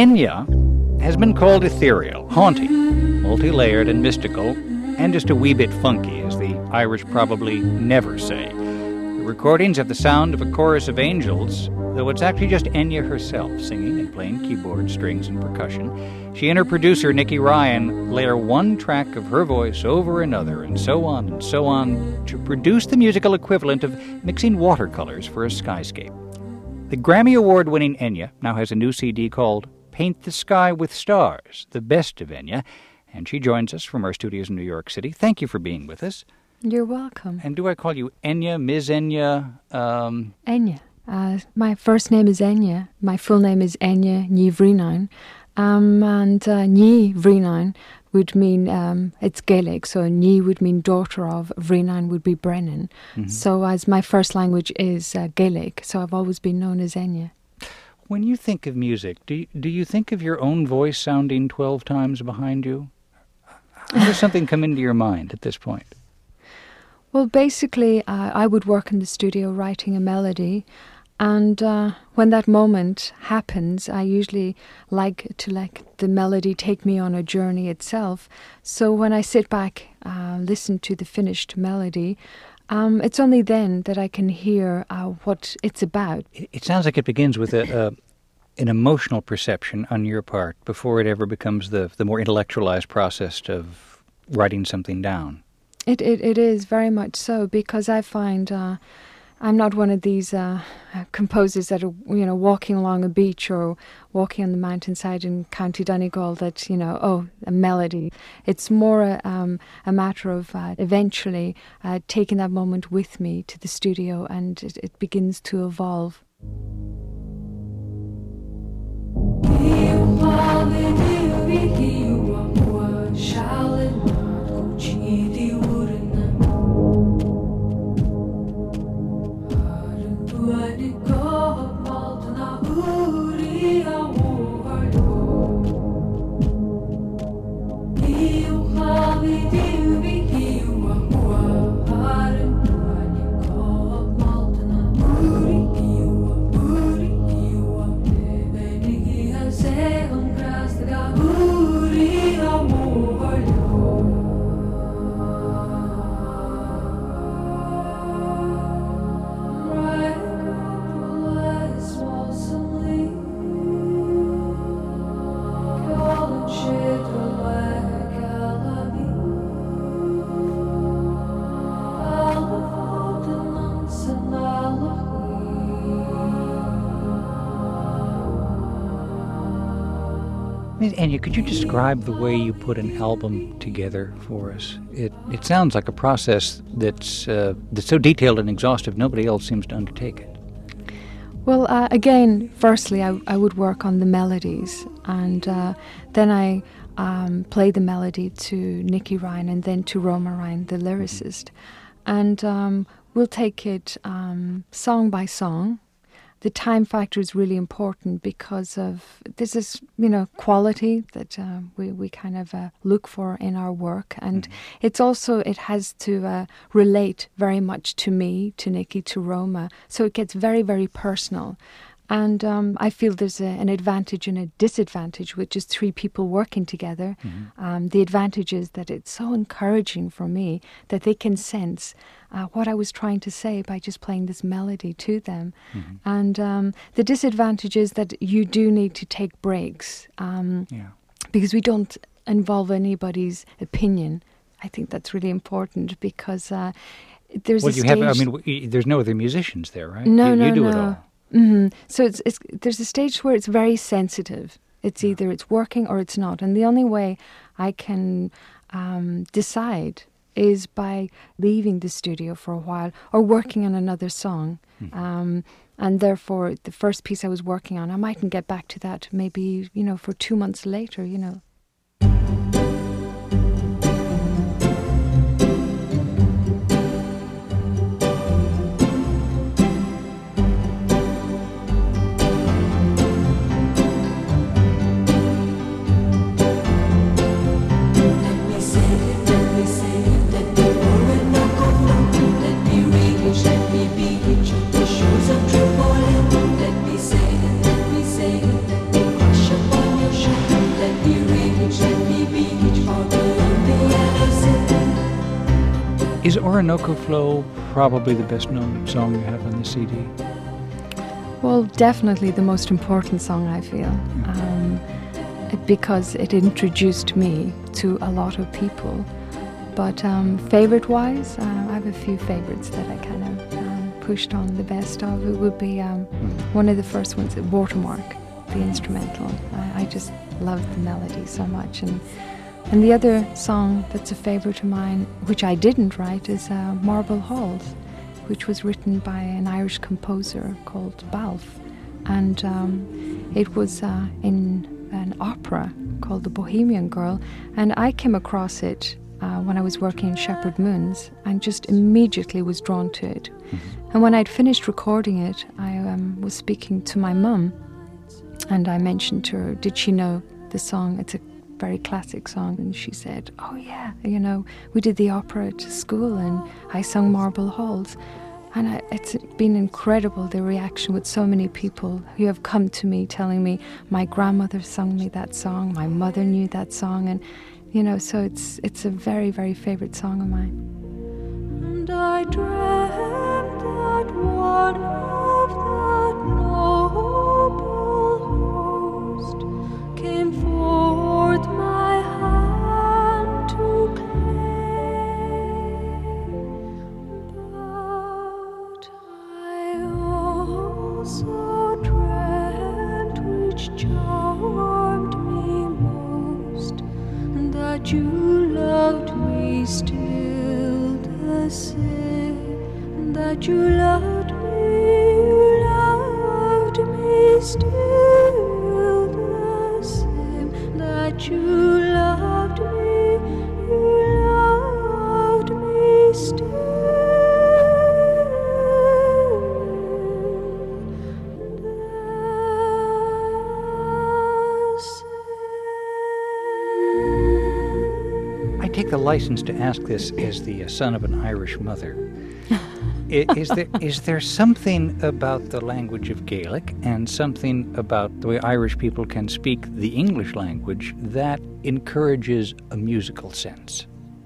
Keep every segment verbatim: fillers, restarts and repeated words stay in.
Enya has been called ethereal, haunting, multi-layered and mystical, and just a wee bit funky, as the Irish probably never say. The recordings have the sound of a chorus of angels, though it's actually just Enya herself singing and playing keyboard, strings, and percussion. She and her producer, Nicky Ryan, layer one track of her voice over another, and so on and so on, to produce the musical equivalent of mixing watercolors for a skyscape. The Grammy Award-winning Enya now has a new C D called Paint the Sky with Stars, the best of Enya, and she joins us from our studios in New York City. Thank you for being with us. You're welcome. And do I call you Enya, Miz Enya? Um... Enya. Uh, my first name is Enya. My full name is Enya Ní Bhríonán. Um, and uh, Ní Bhríonán would mean, um, it's Gaelic, so Ní would mean daughter of, Bhríonán would be Brennan. Mm-hmm. So as my first language is uh, Gaelic, so I've always been known as Enya. When you think of music, do you, do you think of your own voice sounding twelve times behind you? How does something come into your mind at this point? Well, basically, uh, I would work in the studio writing a melody, and uh, when that moment happens, I usually like to let the melody take me on a journey itself. So when I sit back, uh, listen to the finished melody, um, it's only then that I can hear uh, what it's about. It, it sounds like it begins with a, a an emotional perception on your part before it ever becomes the the more intellectualized process of writing something down. It it, it is very much so, because I find uh, I'm not one of these uh, composers that are, you know, walking along a beach or walking on the mountainside in County Donegal that, you know, oh, a melody. It's more a, um, a matter of uh, eventually uh, taking that moment with me to the studio, and it, it begins to evolve. Enya, could you describe the way you put an album together for us? It it sounds like a process that's uh, that's so detailed and exhaustive, nobody else seems to undertake it. Well, uh, again, firstly, I, I would work on the melodies, and uh, then I um, play the melody to Nicky Ryan and then to Roma Ryan, the lyricist. And um, we'll take it um, song by song. The time factor is really important because of there's this, you know, quality that uh, we we kind of uh, look for in our work, and mm-hmm. it's also it has to uh, relate very much to me, to Nicky, to Roma, so it gets very very personal. And um, I feel there's a, an advantage and a disadvantage with just three people working together. Mm-hmm. Um, the advantage is that it's so encouraging for me that they can sense uh, what I was trying to say by just playing this melody to them. Mm-hmm. And um, the disadvantage is that you do need to take breaks um, yeah. because we don't involve anybody's opinion. I think that's really important because uh, there's well, a you stage... have, I mean, there's no other musicians there, right? No, you, no, you do no. it all. Mm-hmm. So it's, it's there's a stage where it's very sensitive. It's yeah. either it's working or it's not. And the only way I can um, decide is by leaving the studio for a while or working on another song. Mm-hmm. Um, and therefore, the first piece I was working on, I mightn't get back to that maybe, you know, for two months later, you know. Shoes of Tripoli, let me say it, let me say it, let me crush upon Is Orinoco Flow probably the best known song you have on the C D? Well, definitely the most important song, I feel, um, because it introduced me to a lot of people. But um, favorite-wise, uh, I have a few favorites that I kind of um, pushed on the best of. It would be um, one of the first ones, Watermark, the instrumental. I, I just love the melody so much. And and the other song that's a favorite of mine, which I didn't write, is uh, Marble Halls, which was written by an Irish composer called Balfe. And um, it was uh, in an opera called The Bohemian Girl. And I came across it uh, when I was working in Shepherd Moons and just immediately was drawn to it. Mm-hmm. And when I'd finished recording it, I um, was speaking to my mum, and I mentioned to her, did she know the song? It's a very classic song. And she said, oh yeah, you know, we did the opera at school and I sung Marble Halls. And I, it's been incredible, the reaction with so many people who have come to me telling me, my grandmother sung me that song, my mother knew that song. And, you know, so it's it's a very, very favourite song of mine. And I dreamt that one of that noble host came forth my hand to claim, but I also dreamt, which charmed me most, that you loved me still the same, that you loved me, you loved me still the same, that you loved me, you loved me still the same. I take the license to ask this as the son of an Irish mother. Is there is there something about the language of Gaelic and something about the way Irish people can speak the English language that encourages a musical sense?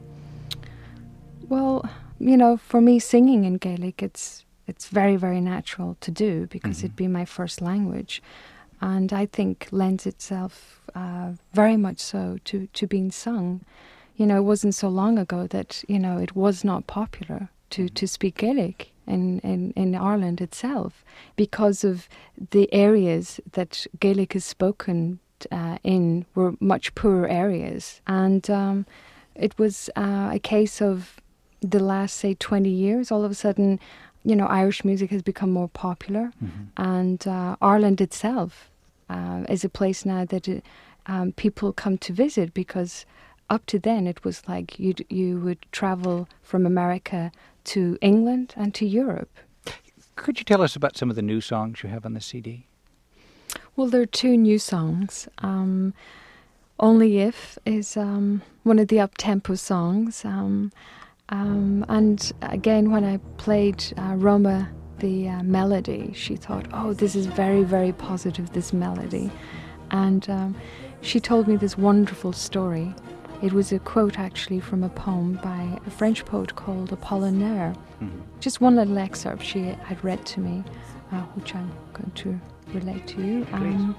Well, you know, for me, singing in Gaelic, it's it's very, very natural to do because mm-hmm. it'd be my first language. And I think lends itself uh, very much so to, to being sung. You know, it wasn't so long ago that, you know, it was not popular to, to speak Gaelic in, in, in Ireland itself because of the areas that Gaelic is spoken uh, in were much poorer areas. And um, it was uh, a case of the last, say, twenty years, all of a sudden, you know, Irish music has become more popular. Mm-hmm. And uh, Ireland itself uh, is a place now that it, um, people come to visit because up to then it was like you you would travel from America to England and to Europe. Could you tell us about some of the new songs you have on the C D? Well, there are two new songs. Um, Only If is um, one of the up-tempo songs. Um, um, and again, when I played uh, Roma the uh, melody, she thought, oh, this is very, very positive, this melody. And um, she told me this wonderful story. It was a quote, actually, from a poem by a French poet called Apollinaire. Mm-hmm. Just one little excerpt she had read to me, uh, which I'm going to relate to you. Um,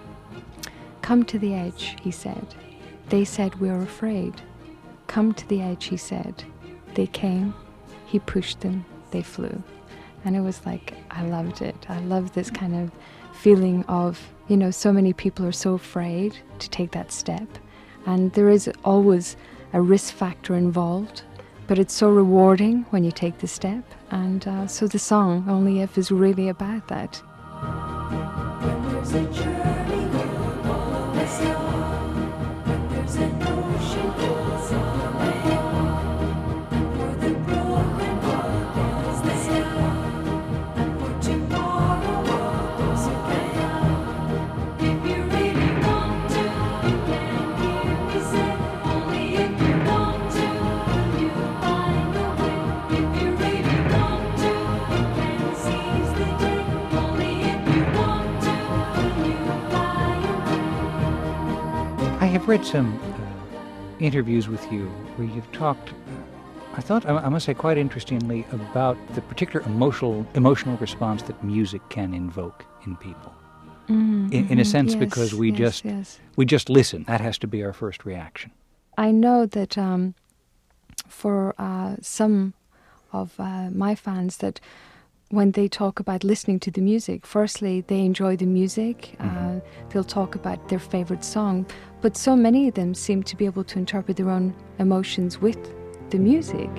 Come to the edge, he said. They said, we're afraid. Come to the edge, he said. They came, he pushed them, they flew. And it was like, I loved it. I loved this kind of feeling of, you know, so many people are so afraid to take that step. And there is always a risk factor involved, but it's so rewarding when you take the step. And uh, so the song, Only If, is really about that. When there's a journey, we'll follow the sun. When there's an ocean, we'll sail away. For the broken heart, there's the sky. And for tomorrow, we'll go again. If you really want to, you can hear me say. Only if you want to, you'll find a way. If you really want to, you can seize the day. Only if you want to, you'll fly away. I have read some uh, interviews with you where you've talked, uh, I thought, I I must say, quite interestingly, about the particular emotional emotional response that music can invoke in people. Mm, In, in a mhm. sense, Yes, because we yes, just yes. we just listen. That has to be our first reaction. I know that um, for uh, some of uh, my fans, that when they talk about listening to the music, firstly, they enjoy the music. Uh, they'll talk about their favorite song, but so many of them seem to be able to interpret their own emotions with the music.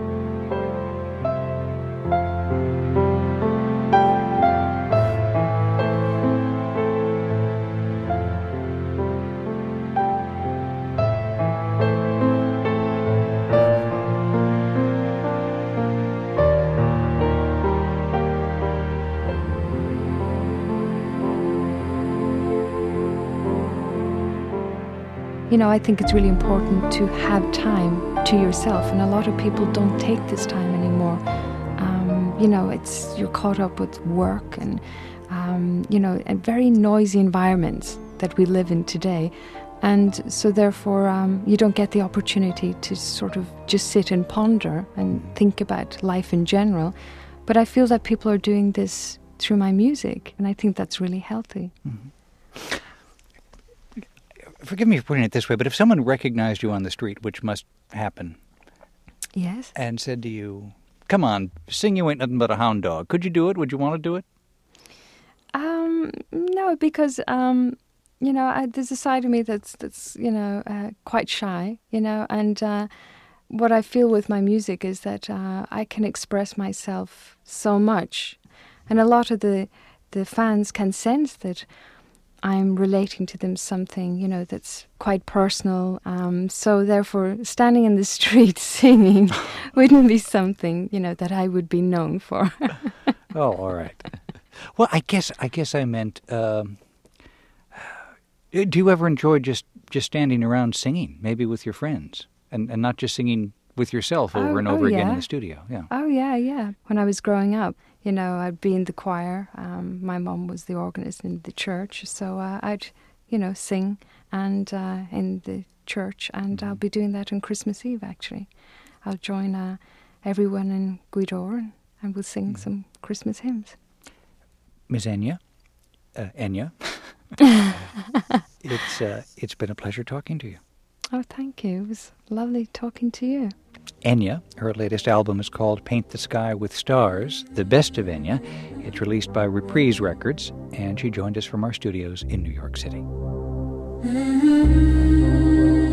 You know, I think it's really important to have time to yourself, and a lot of people don't take this time anymore. Um, you know, it's you're caught up with work and um, you know, and very noisy environments that we live in today, and so therefore um, you don't get the opportunity to sort of just sit and ponder and think about life in general. But I feel that people are doing this through my music, and I think that's really healthy. Forgive me for putting it this way, but if someone recognized you on the street, which must happen, Yes. and said to you, "Come on, sing You Ain't Nothing But a Hound Dog," could you do it? Would you want to do it? Um, no, because um, you know, I, there's a side of me that's that's you know uh, quite shy, you know, and uh, what I feel with my music is that uh, I can express myself so much, and a lot of the the fans can sense that I'm relating to them something, you know, that's quite personal. Um, so therefore, standing in the street singing wouldn't be something, you know, that I would be known for. Oh, all right. Well, I guess I guess I meant. Um, do you ever enjoy just, just standing around singing, maybe with your friends, and, and not just singing with yourself over Oh, and oh, over again in yeah. the studio? Yeah. Oh, yeah, yeah. When I was growing up, you know, I'd be in the choir. Um, my mum was the organist in the church, so uh, I'd, you know, sing and uh, in the church, and I'll be doing that on Christmas Eve, actually. I'll join uh, everyone in Gweedore, and, and we'll sing some Christmas hymns. Miss Enya, uh, Enya, it's uh, it's been a pleasure talking to you. Oh, thank you. It was lovely talking to you. Enya, her latest album is called Paint the Sky with Stars, the best of Enya. It's released by Reprise Records, and she joined us from our studios in New York City. Mm-hmm.